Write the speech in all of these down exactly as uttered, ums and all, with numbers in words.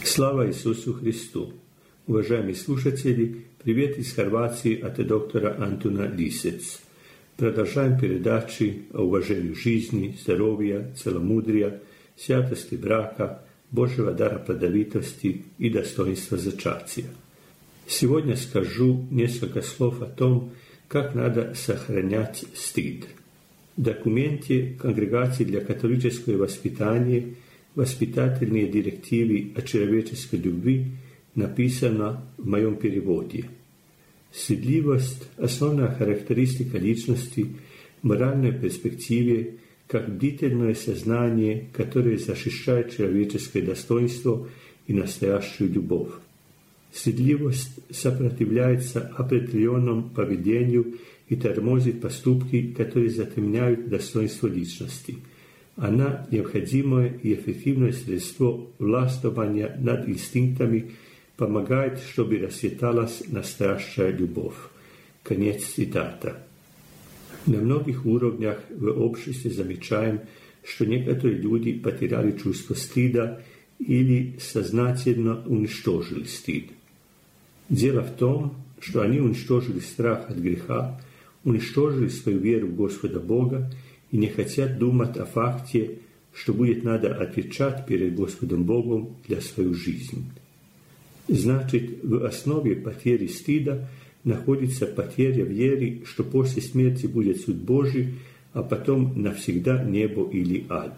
Slava Isusu Hristu! Уважаемые слушатели, привет из Хорватии от доктора Антона Лисец. Продолжаем передачи о уважении жизни, здоровья, целомудрия, святости брака, Божьего дара плодовитости и достоинства зачатия. Сегодня скажу несколько слов о том, как надо сохранять стыд. В документе Конгрегации для католического воспитания «Воспитательные директивы о человеческой любви» написано в моем переводе. Стыдливость – основная характеристика личности в моральной перспективе, как бдительное сознание, которое защищает человеческое достоинство и настоящую любовь. Стыдливость сопротивляется определенному поведению и тормозит поступки, которые затемняют достоинство личности. Она – необходимое и эффективное средство властвования над инстинктами, помогает, чтобы расцветалась настоящая любовь. Конец цитата. На многих уровнях в обществе замечаем, что некоторые люди потеряли чувство стыда или сознательно уничтожили стыд. Дело в том, что они уничтожили страх от греха, уничтожили свою веру в Господа Бога и не хотят думать о факте, что будет надо отвечать перед Господом Богом для свою жизнь. Значит, в основе потери стыда находится потеря веры, что после смерти будет суд Божий, а потом навсегда небо или ад.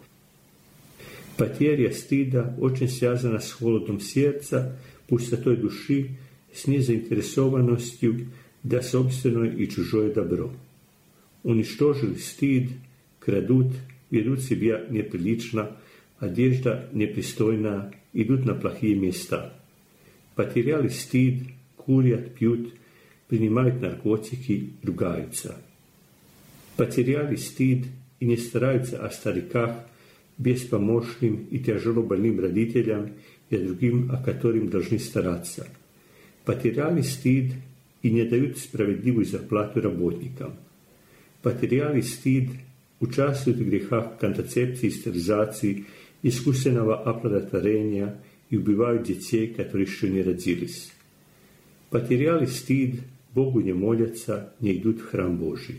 Потеря стыда очень связана с холодом сердца, пустотой души, с незаинтересованностью да собственное и чужое добро. Уничтожили стыд, крадут, ведут себя неприлично, одежда непристойная, идут на плохие места. Потеряли стыд, курят, пьют, принимают наркотики, ругаются. Потеряли стыд и не стараются о стариках, беспомощным и тяжело больным родителям и другим, о которых должны стараться. Потеряли стыд и не дают справедливую зарплату работникам. Потеряли стыд, участвуют в грехах контрацепции, стерилизации, искусственного оплодотворения и убивают детей, которые еще не родились. Потеряли стыд, Богу не молятся, не идут в храм Божий.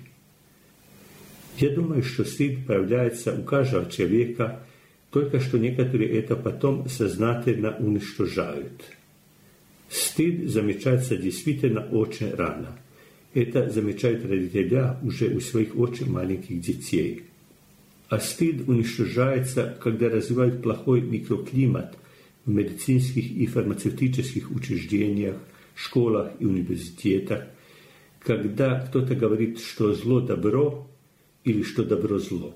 Я думаю, что стыд появляется у каждого человека, только что некоторые это потом сознательно уничтожают. Стыд замечается действительно очень рано. Это замечают родители уже у своих очень маленьких детей. А стыд уничтожается, когда развивают плохой микроклимат в медицинских и фармацевтических учреждениях, школах и университетах, когда кто-то говорит, что зло – добро или что добро – зло.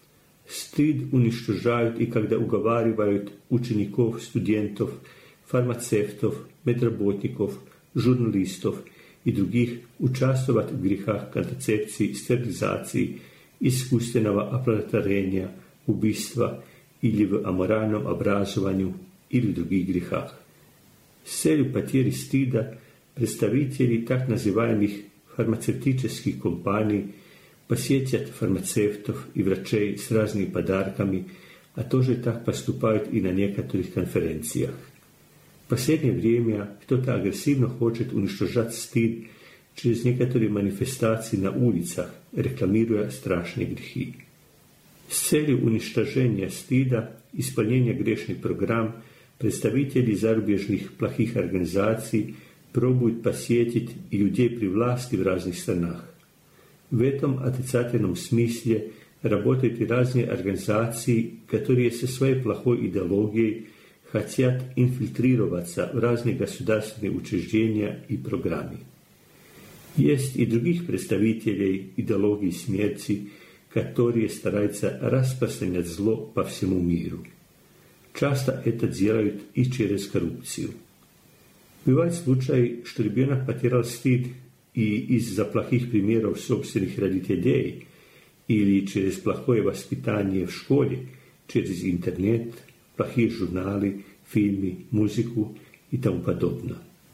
Стыд уничтожают и когда уговаривают учеников, студентов, фармацевтов, медработников, журналистов и других участвовать в грехах контрацепции, стерилизации, искусственного оплодотворения, убийства или в аморальном образовании или в других грехах. С целью потери стыда представители так называемых фармацевтических компаний посетят фармацевтов и врачей с разными подарками, а тоже так поступают и на некоторых конференциях. В последнее время кто-то агрессивно хочет уничтожать стыд через некоторые манифестации на улицах, рекламируя страшные грехи. С целью уничтожения стыда, исполнения грешных программ, представители зарубежных плохих организаций пробуют посетить и людей при власти в разных странах. В этом отрицательном смысле работают и разные организации, которые со своей плохой идеологией хотят инфильтрироваться в разные государственные учреждения и программы. Есть и других представителей идеологии смерти, которые стараются распространять зло по всему миру. Часто это делают и через коррупцию. Бывают случаи, что ребенок потерял стыд и из-за плохих примеров собственных родителей или через плохое воспитание в школе, через интернет, плохие журналы, фильмы, музыку и тому подобное.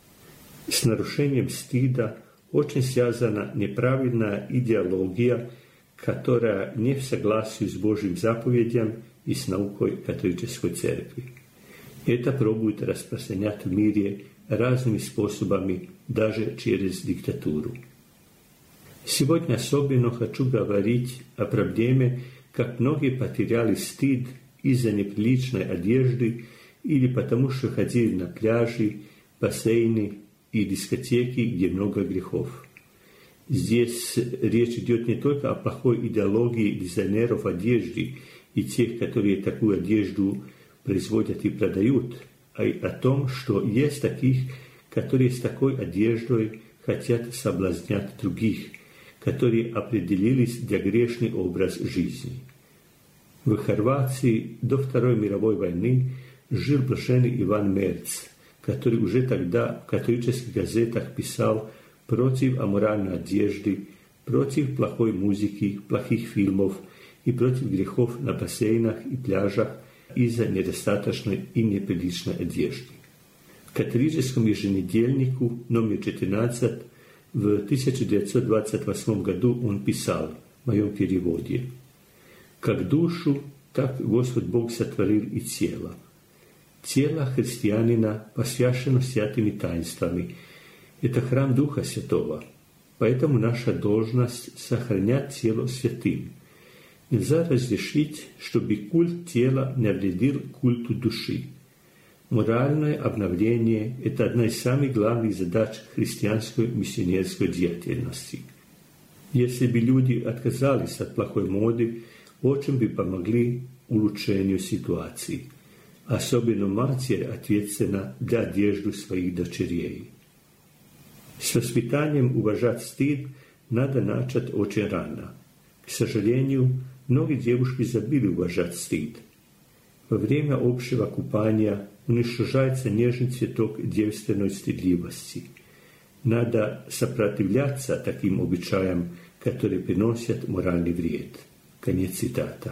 С нарушением стыда очень связана неправильная идеология, которая не в согласии с Божьим заповедям и с наукой католической церкви. Это пробуют распространять в мире разными способами, даже через диктатуру. Сегодня особенно хочу говорить о проблеме, как многие потеряли стыд из-за неприличной одежды или потому, что ходили на пляжи, бассейны и дискотеки, где много грехов. Здесь речь идет не только о плохой идеологии дизайнеров одежды и тех, которые такую одежду производят и продают, а и о том, что есть таких, которые с такой одеждой хотят соблазнять других, которые определились для грешный образ жизни. В Хорватии до Второй мировой войны жил блаженный Иван Мерц, который уже тогда в католических газетах писал против аморальной одежды, против плохой музыки, плохих фильмов и против грехов на бассейнах и пляжах из-за недостаточной и неприличной одежды. В католическом еженедельнику номер четырнадцать в тысяча девятьсот двадцать восьмом году он писал в моем переводе: «Как душу, так Господь Бог сотворил и тело. Тело христианина посвящено святыми таинствами. Это храм Духа Святого, поэтому наша должность сохранять тело святым. Нельзя разрешить, чтобы культ тела не вредил культу души. Моральное обновление – это одна из самых главных задач христианской миссионерской деятельности. Если бы люди отказались от плохой моды, очень бы помогли улучшению ситуации. Особенно матери ответственна за одежду своих дочерей. С воспитанием уважать стыд надо начать очень рано. К сожалению, многие девушки забыли уважать стыд. Во время общего купания уничтожается нежный цветок девственной стыдливости. Надо сопротивляться таким обычаям, которые приносят моральный вред». Конец цитата.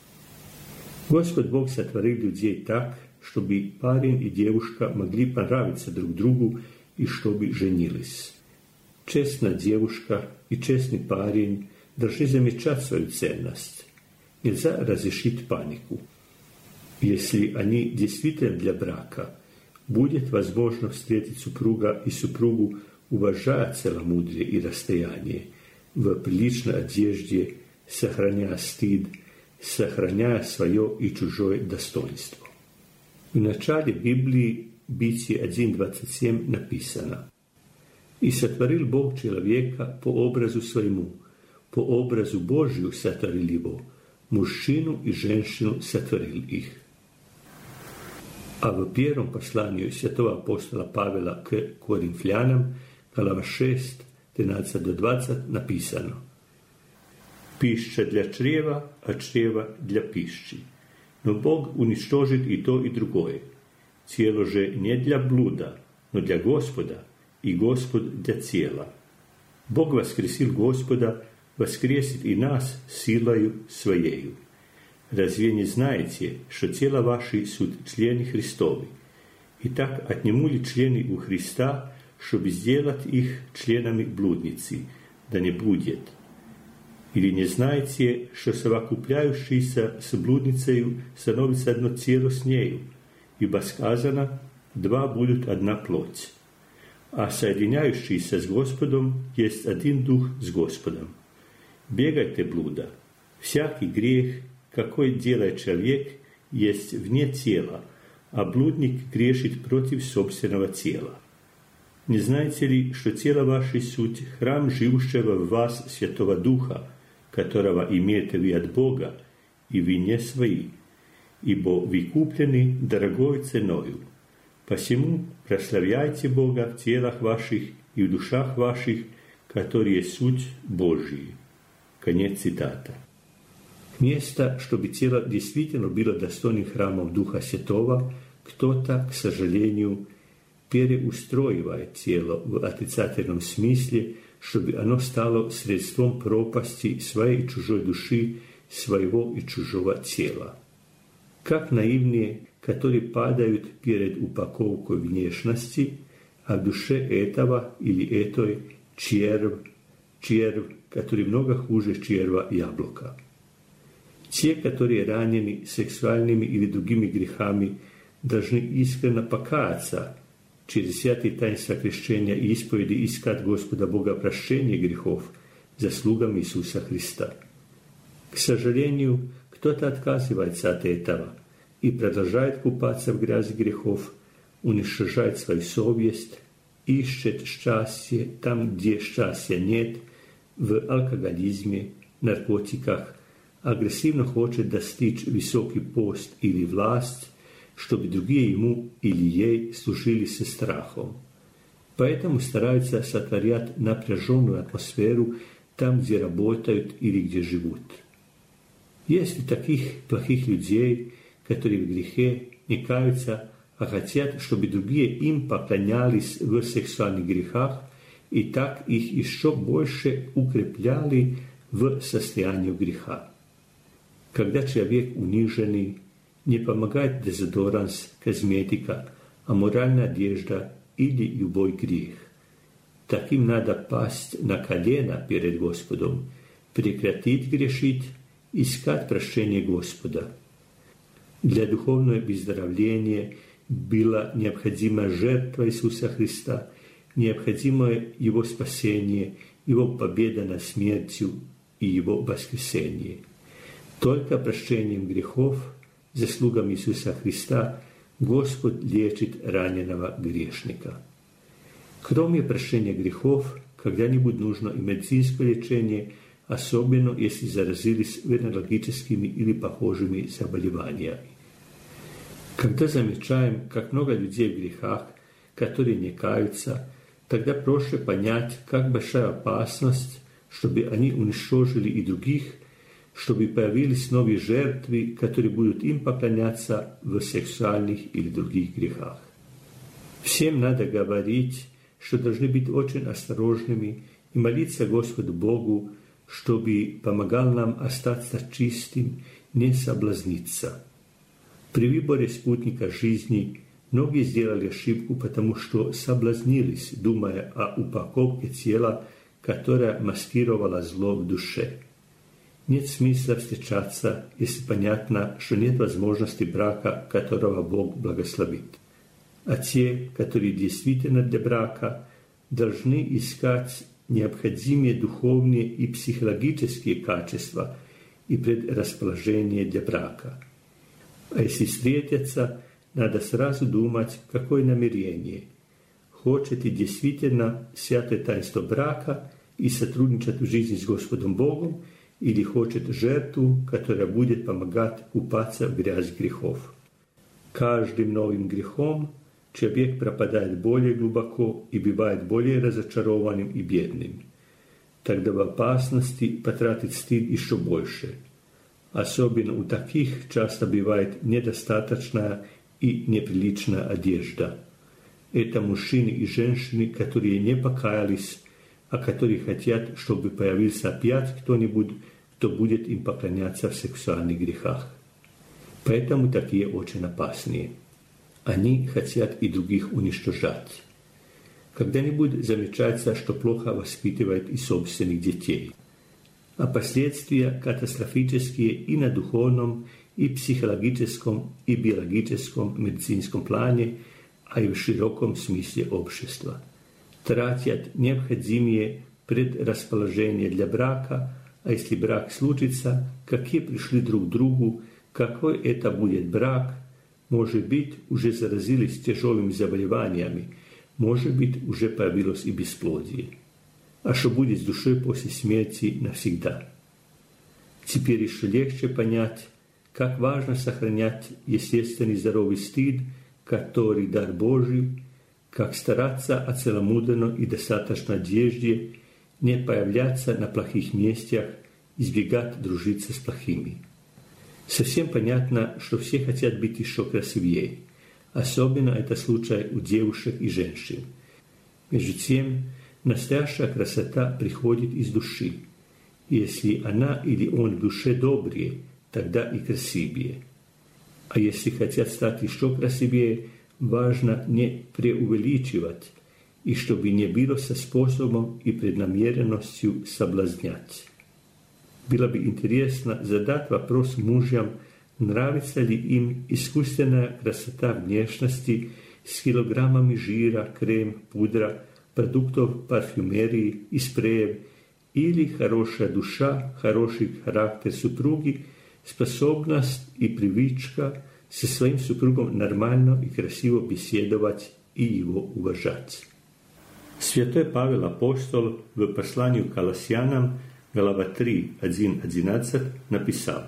Господь Бог сотворил людей так, чтобы парень и девушка могли понравиться друг другу и чтобы женились. Честная девушка и честный парень должны замечать свою ценность. Нельзя разрешить панику. Если они действительно для брака, будет возможно встретить супруга и супругу, уважая целомудрие и расстояние, в приличной одежде, сохраняя стыд, сохраняя свое и чужое достоинство. В начале Библии Бытие один двадцать семь написано: «И сотворил Бог человека по образу своему, по образу Божию сотворил его, мужчину и женщину сотворил их». А в первом послании святого апостола Павла к Коринфянам, глава шесть, тринадцать до двадцать, написано: «Пища для чрева, а чрева для пищи. Но Бог уничтожит и то, и другое. Тело же не для блуда, но для Господа, и Господь для тела. Бог воскресил Господа, воскресит и нас силою Своею. Разве не знаете, что тело ваше суть члены Христовы? Итак, отниму ли члены у Христа, чтобы сделать их членами блудницы? Да не будет. Или не знаете, что совокупляющийся с блудницею становится одно тело с нею? Ибо сказано: два будут одна плоть. А соединяющийся с Господом есть один дух с Господом. Бегайте блуда. Всякий грех, какой делает человек, есть вне тела, а блудник грешит против собственного тела. Не знаете ли, что тело ваше суть храм живущего в вас Святого Духа, которого имеете вы от Бога, и вы не свои, ибо вы куплены дорогой ценою. Посему прославляйте Бога в телах ваших и в душах ваших, которые суть Божьи». Конец цитата. Вместо, чтобы тело действительно было достойным храмом Духа Святого, кто-то, к сожалению, переустроивает тело в отрицательном смысле, чтобы оно стало средством пропасти своей и чужой души, своего и чужого тела. Как наивные, которые падают перед упаковкой внешности, а в душе этого или этой червь, червь, который много хуже черва яблока. Те, которые ранены сексуальными или другими грехами, должны искренно покаяться через святые таинства крещения и исповеди, искать Господа Бога прощения грехов заслугам Иисуса Христа. К сожалению, кто-то отказывается от этого и продолжает купаться в грязи грехов, уничтожает свою совесть, ищет счастье там, где счастья нет, в алкоголизме, наркотиках, агрессивно хочет достичь высокий пост или власть, чтобы другие ему или ей служили со страхом. Поэтому стараются сотворять напряженную атмосферу там, где работают или где живут. Есть и таких плохих людей, которые в грехе не каются, а хотят, чтобы другие им поклонялись в сексуальных грехах и так их еще больше укрепляли в состоянии греха. Когда человек униженный, не помогает дезодоранс, косметика, аморальная одежда или любой грех. Таким надо пасть на колено перед Господом, прекратить грешить, искать прощение Господа. Для духовного выздоровления была необходима жертва Иисуса Христа, необходимо Его спасение, Его победа над смертью и Его воскресение. Только прощением грехов, заслугам Иисуса Христа, Господь лечит раненого грешника. Кроме прощения грехов, когда-нибудь нужно и медицинское лечение, особенно если заразились венерологическими или похожими заболеваниями. Когда замечаем, как много людей в грехах, которые не каются, тогда проще понять, как большая опасность, чтобы они уничтожили и других, чтобы появились новые жертвы, которые будут им поклоняться в сексуальных или других грехах. Всем надо говорить, что должны быть очень осторожными и молиться Господу Богу, чтобы помогал нам остаться чистым, не соблазниться. При выборе спутника жизни многие сделали ошибку, потому что соблазнились, думая о упаковке тела, которая маскировала зло в душе. Нет смысла встречаться, если понятно, что нет возможности брака, которого Бог благословит. А те, которые действительно для брака, должны искать необходимые духовные и психологические качества и предрасположение для брака. А если встретятся, надо сразу думать, какое намерение. Хочете действительно святое таинство брака и сотрудничать в жизни с Господом Богом, или хочет жертву, которая будет помогать купаться в грязи грехов. Каждым новым грехом человек пропадает более глубоко и бывает более разочарованным и бедным. Тогда в опасности потратить стыд еще больше. Особенно у таких часто бывает недостаточная и неприличная одежда. Это мужчины и женщины, которые не покаялись, а которые хотят, чтобы появился опять кто-нибудь, кто будет им поклоняться в сексуальных грехах. Поэтому такие очень опасные. Они хотят и других уничтожать. Когда-нибудь замечается, что плохо воспитывают и собственных детей. А последствия катастрофические и на духовном, и психологическом, и биологическом, медицинском плане, а и в широком смысле общества. Тратят необходимые предрасположения для брака, а если брак случится, какие пришли друг к другу, какой это будет брак, может быть, уже заразились тяжелыми заболеваниями, может быть, уже появилось и бесплодие. А что будет с душой после смерти навсегда? Теперь еще легче понять, как важно сохранять естественный здоровый стыд, который дар Божий, как стараться о целомудренной и достаточной одежде, не появляться на плохих местах, избегать дружиться с плохими. Совсем понятно, что все хотят быть еще красивее. Особенно это случай у девушек и женщин. Между тем, настоящая красота приходит из души. Если она или он в душе добрее, тогда и красивее. А если хотят стать еще красивее, важно не преувеличивать, и чтобы не было со способом и преднамеренностью соблазнять. Было бы интересно задать вопрос мужьям, Nravится li im iskustvena krasota внешности s kilogramami žira, krem, pudra, produktov parfumeriji i sprejev ili хорошая душа, хороший характер супруги, способность и привычка со своим супругом нормально и красиво беседовать и его уважать. Святой Павел Апостол в посланию к Колоссянам, глава три, один одиннадцать, написал: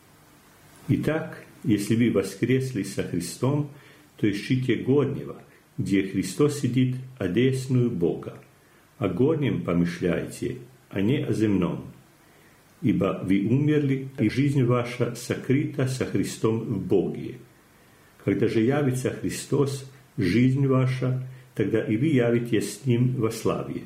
«Итак, если вы воскресли со Христом, то ищите горнего, где Христос сидит одесную Бога, о горнем помышляйте, а не о земном. Ибо вы умерли, и жизнь ваша сокрыта со Христом в Боге. Когда же явится Христос, жизнь ваша, тогда и вы явитесь с Ним во славе.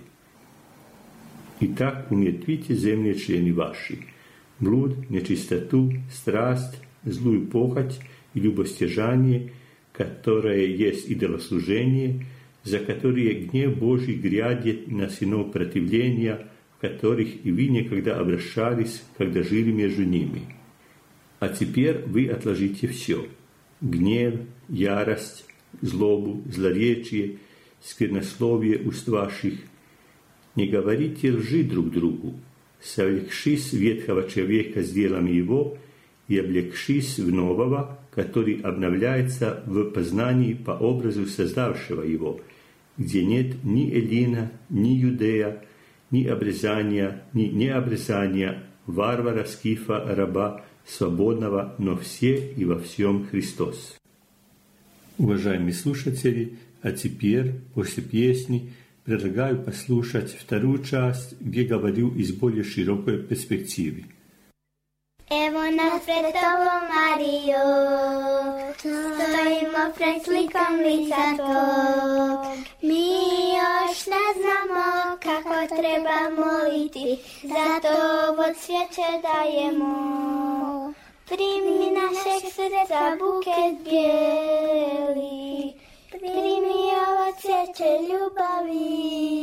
Итак, умертвите земные члены ваши, блуд, нечистоту, страсть, злую похоть и любостяжание, которое есть идолослужение, за которые гнев Божий грядет на сынов противления, в которых и вы некогда обращались, когда жили между ними. А теперь вы отложите все: гнев, ярость, злобу, злоречие, сквернословие уст ваших. Не говорите лжи друг другу, совлекшись ветхого человека с делами его и облегшись в нового, который обновляется в познании по образу создавшего его, где нет ни эллина, ни юдея, ни обрезания, ни необрезания, варвара, скифа, раба, свободного, но все и во всем Христос». Уважаемые слушатели, а теперь, после песни, предлагаю послушать вторую часть, где говорю из более широкой перспективы. Evo nas pred tobom, Marijo, stojimo pred slikom lica tvog. Mi još ne znamo kako treba moliti, zato ovo cvijeće dajemo. Primi našeg srca buket bijeli, primi ovo cvijeće ljubavi.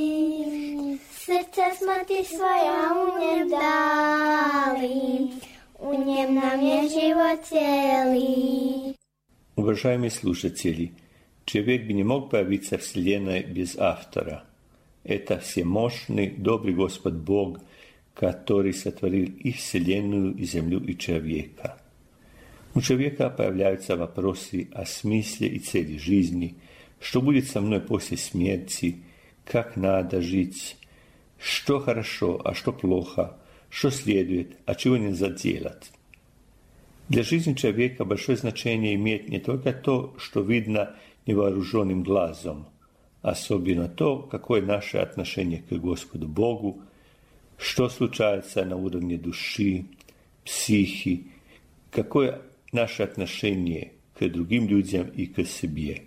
Srce smo ti svoja u njem dali, у нем нам je život cijeli. Уважаемые слушатели, человек бы не мог появиться в Вселенной без автора. Это всемощный, добрый Господь Бог, который сотворил и Вселенную, и землю, и человека. У человека появляются вопросы о смысле и цели жизни, что будет со мной после смерти, как надо жить, что хорошо, а что плохо, что следует, а чего нельзя делать. Для жизни человека большое значение имеет не только то, что видно невооруженным глазом, особенно то, какое наше отношение к Господу Богу, что случается на уровне души, психи, какое наше отношение к другим людям и к себе.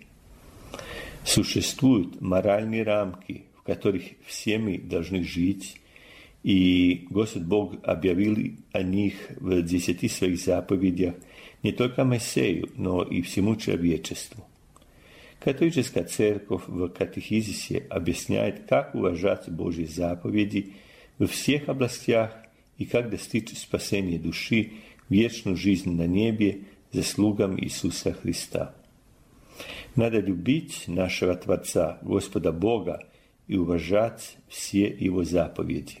Существуют моральные рамки, в которых все мы должны жить, и Господь Бог объявил о них в десяти своих заповедях не только Моисею, но и всему человечеству. Католическая церковь в катехизисе объясняет, как уважать Божьи заповеди во всех областях и как достичь спасения души, вечную жизнь на небе заслугам Иисуса Христа. Надо любить нашего Творца, Господа Бога, и уважать все Его заповеди.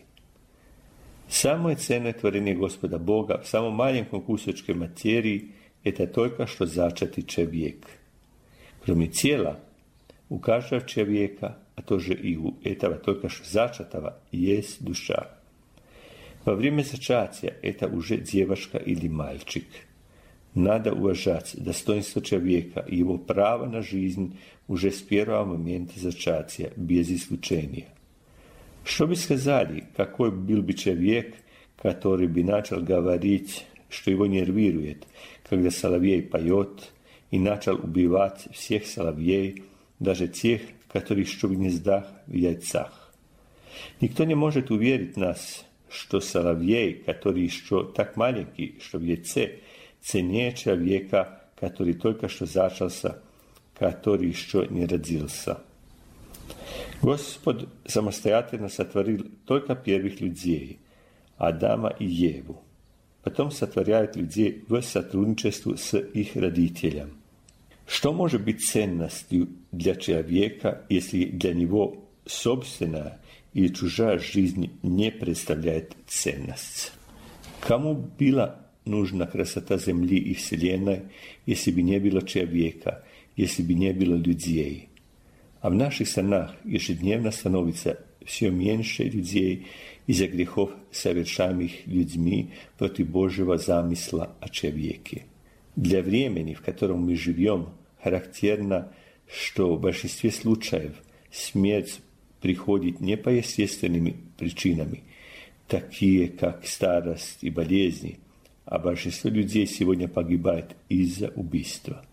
Самое ценное творение Господа Бога в самом маленьком кусочке материи – это только что зачатый человек. Кроме тела, у каждого человека, а тоже и у этого только что зачатого, есть душа. Во время зачатия это уже девочка или мальчик. Надо уважать достоинство человека и его право на жизнь уже с первого момента зачатия, без исключения. Что бы сказали, какой был бы человек, который бы начал говорить, что его нервирует, когда соловей поет, и начал убивать всех соловьей, даже тех, которые еще в гнездах, в яйцах. Никто не может уверить нас, что соловей, который еще так маленький, что в яйце, ценнее человека, который только что зачался, который еще не родился. Господь самостоятельно сотворил только первых людей, Адама и Еву. потом сотворяет людей в сотрудничестве с их родителем. Что может быть ценностью для человека, если для него собственная или чужая жизнь не представляет ценность? Кому была нужна красота Земли и Вселенной, если бы не было человека, если бы не было людей? А в наших странах ежедневно становится все меньше людей из-за грехов, совершаемых людьми против Божьего замысла о человеке. Для времени, в котором мы живем, характерно, что в большинстве случаев смерть приходит не по естественным причинам, такие как старость и болезни, а большинство людей сегодня погибает из-за убийства.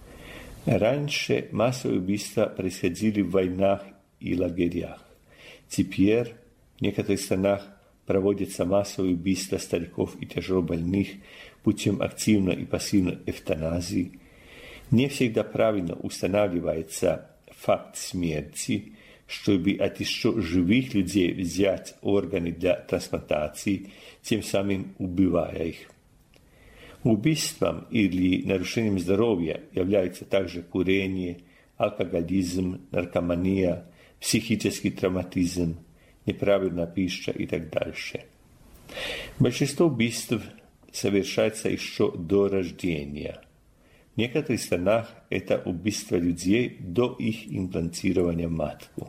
Раньше массовые убийства происходили в войнах и лагерях. Теперь в некоторых странах проводятся массовые убийства стариков и тяжелобольных путем активной и пассивной эвтаназии. Не всегда правильно устанавливается факт смерти, чтобы от еще живых людей взять органы для трансплантации, тем самым убивая их. Убийством или нарушением здоровья являются также курение, алкоголизм, наркомания, психический травматизм, неправильная пища и так дальше. Большинство убийств совершается еще до рождения. В некоторых странах это убийство людей до их имплантирования в матку.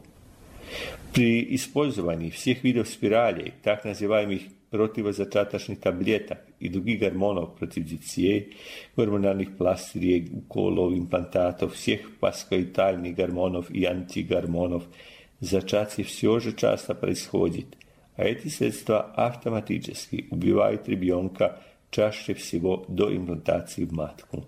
При использовании всех видов спиралей, так называемых противозачаточных таблеток и других гормонов против детей, гормональных пластырей, уколов, имплантатов, всех паскоитальных гормонов и антигормонов, зачатие все же часто происходит, а эти средства автоматически убивают ребенка чаще всего до имплантации в матку.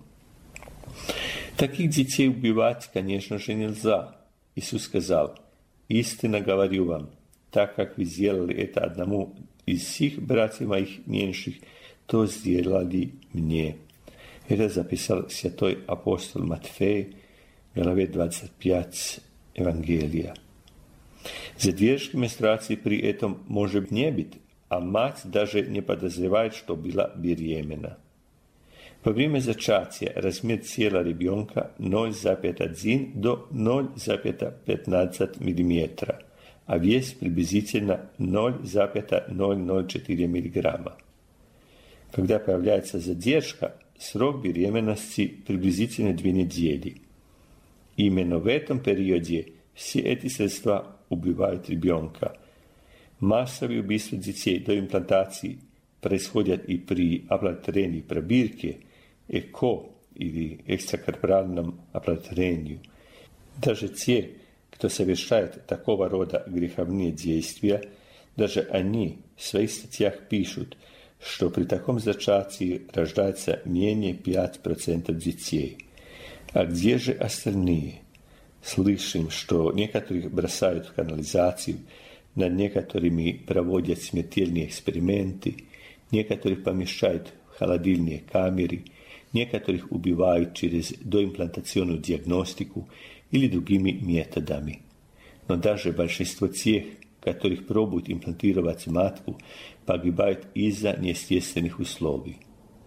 Таких детей убивать, конечно же, нельзя. Иисус сказал: «Истинно говорю вам, так как вы сделали это одному из всех братьев моих меньших, то сделали мне». Это записал святой апостол Матфей в главе двадцать пять Евангелия. Задержки менструации при этом может не быть, а мать даже не подозревает, что была беременна. Во время зачатия размер тела ребенка ноль целых один до ноль целых пятнадцать миллиметра, а вес приблизительно ноль целых ноль ноль четыре миллиграмма. Когда появляется задержка, срок беременности приблизительно две недели. Именно в этом периоде все эти средства убивают ребенка. Массовые убийства детей до имплантации происходят и при оплодотворении пробирки, ЭКО или экстракорпоральном оплодотворении. Даже те, кто совершает такого рода греховные действия, даже они в своих статьях пишут, что при таком зачатии рождается менее пять процентов детей. А где же остальные? Слышим, что некоторых бросают в канализацию, над некоторыми проводят смертельные эксперименты, некоторых помещают в холодильные камеры, некоторых убивают через доимплантационную диагностику или другими методами. Но даже большинство тех, которых пробуют имплантировать матку, погибают из-за неестественных условий.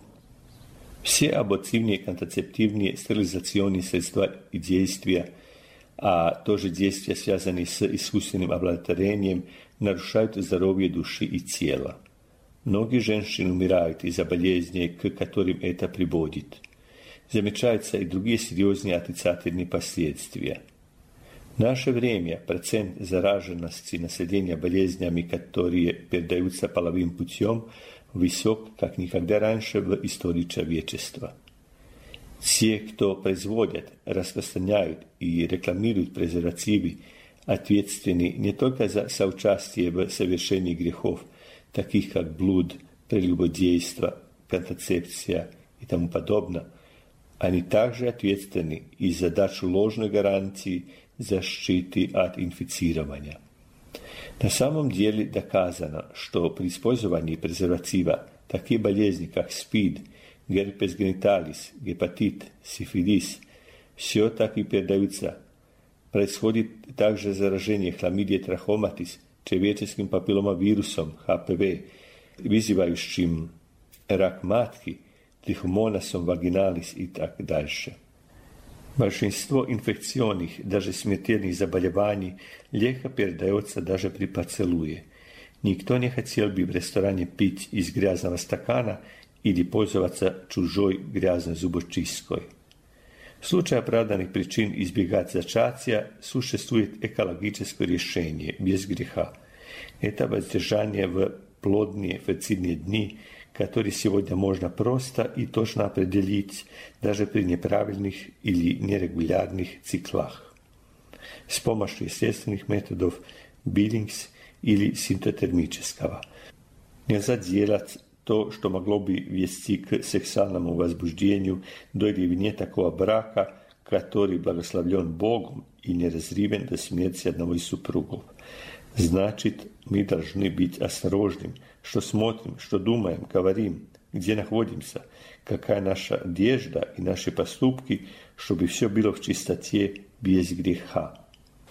Все абортивные, контрацептивные, стерилизационные средства и действия, а тоже действия, связанные с искусственным оплодотворением, нарушают здоровье души и тела. Многие женщины умирают из-за болезней, к которым это приводит. Замечаются и другие серьезные отрицательные последствия. В наше время процент зараженности населения болезнями, которые передаются половым путем, высок, как никогда раньше в истории человечества. Те, кто производят, распространяют и рекламируют презервативы, ответственны не только за соучастие в совершении грехов, таких как блуд, прелюбодейство, контрацепция и тому подобное, они также ответственны и за дачу ложной гарантии защиты от инфицирования. На самом деле доказано, что при использовании презерватива такие болезни, как СПИД, герпес гениталис, гепатит, сифилис, все так и передаются. Происходит также заражение хламидией трахоматис, человеческим папилломавирусом, ха пэ вэ, вызывающим rak matki, trichomonasom vaginalis i tak dalje. Большинство инфекционных, даже смертельных заболеваний легко передается даже при поцелуе. Никто не хотел бы в ресторане пить из грязного стакана или пользоваться чужой грязной зубочисткой. В случае оправданных причин избегать зачатия существует экологическое решение без греха. Это воздержание в плодные фецидные дни, которые сегодня можно просто и точно определить даже при неправильных или нерегулярных циклах с помощью естественных методов Биллингс или синтотермического. Нельзя делать то, что могло бы вести к сексуальному возбуждению до или вне такого брака, который благословлен Богом и неразрывен до смерти одного из супругов. Значит, мы должны быть осторожными, что смотрим, что думаем, говорим, где находимся, какая наша одежда и наши поступки, чтобы все было в чистоте без греха.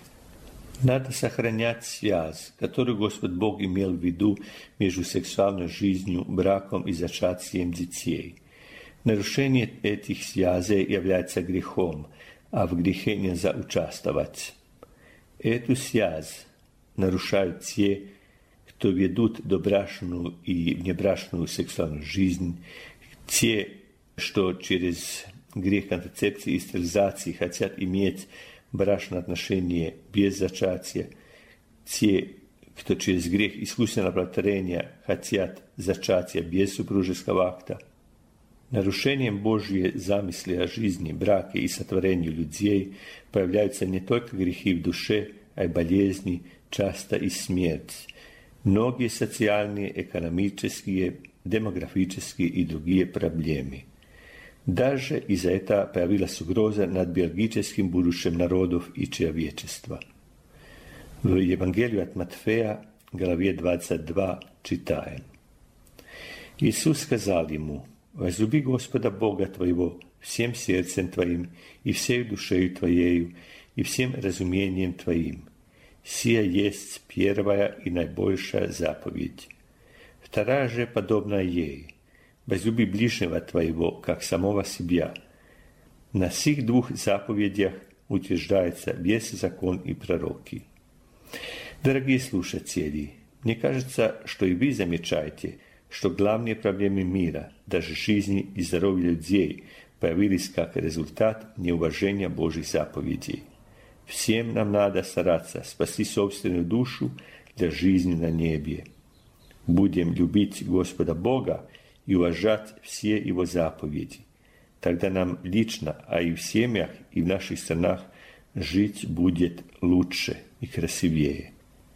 Надо сохранять связь, которую Господь Бог имел в виду между сексуальной жизнью, браком и зачатием детей. Нарушение этих связей является грехом, а в грехе нельзя участвовать. Эту связь нарушают те, кто ведут добрачную и внебрачную сексуальную жизнь, те, что через грех контрацепции и стерилизации хотят иметь брачные отношения без зачатия, те, кто через грех искусственного оплодотворения хотят зачатия без супружеского акта. Нарушением Божьей замысли о жизни, браке и сотворении людей появляются не только грехи в душе, а и болезни, часто и смерть, многие социальные, экономические, демографические и другие проблемы. Даже из-за этого появилась угроза над биологическим будущим народов и человечества. В Евангелии от Матфея, главе двадцать два, читаем. Иисус сказал ему: «Возлюби Господа Бога твоего всем сердцем твоим и всей душею твоею и всем разумением твоим. Сия есть первая и наибольшая заповедь. Вторая же подобна ей: возлюби ближнего твоего, как самого себя. На сих двух заповедях утверждается весь закон и пророки». Дорогие слушатели, мне кажется, что и вы замечаете, что главные проблемы мира, даже жизни и здоровья людей, появились как результат неуважения Божьих заповедей. Всем нам надо стараться спасти собственную душу для жизни на небе. Будем любить Господа Бога и уважать все Его заповеди. Тогда нам лично, а и в семьях, и в наших странах жить будет лучше и красивее.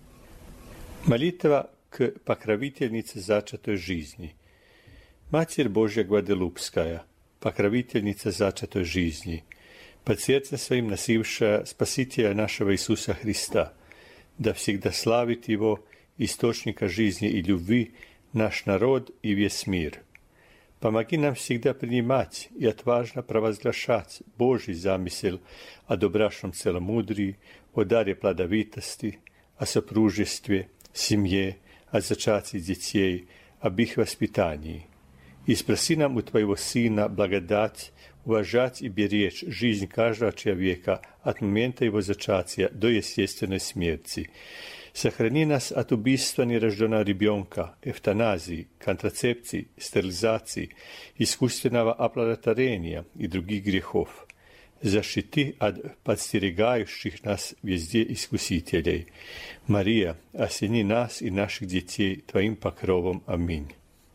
Молитва к покровительнице зачатой жизни. Матерь Божья Гваделупская, покровительница зачатой жизни, под сердцем своим носившая Спасителя нашего Иисуса Христа, да всегда славит Его, источника жизни и любви, наш народ и весь мир. Помоги нам всегда принимать и отважно провозглашать Божий замысел о добрачном целомудрии, о даре плодовитости, о супружестве, семье, о зачатии детей, об их воспитании. И спроси нам у Твоего Сына благодать уважать и беречь жизнь каждого человека от момента его зачатия до естественной смерти. Сохрани нас от убийства нерожденного ребенка, эвтаназии, контрацепции, стерилизации, искусственного оплодотворения и других грехов. Защити от подстерегающих нас везде искусителей. Мария, осени нас и наших детей Твоим покровом. Аминь.